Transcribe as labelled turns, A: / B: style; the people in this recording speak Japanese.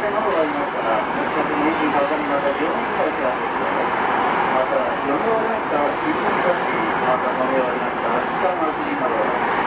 A: 線などがありますから、近くの駅にかかりまた病院から手当てください。また、読み終わりました、新聞雑誌、また飲み終わりました、時間の過ぎなど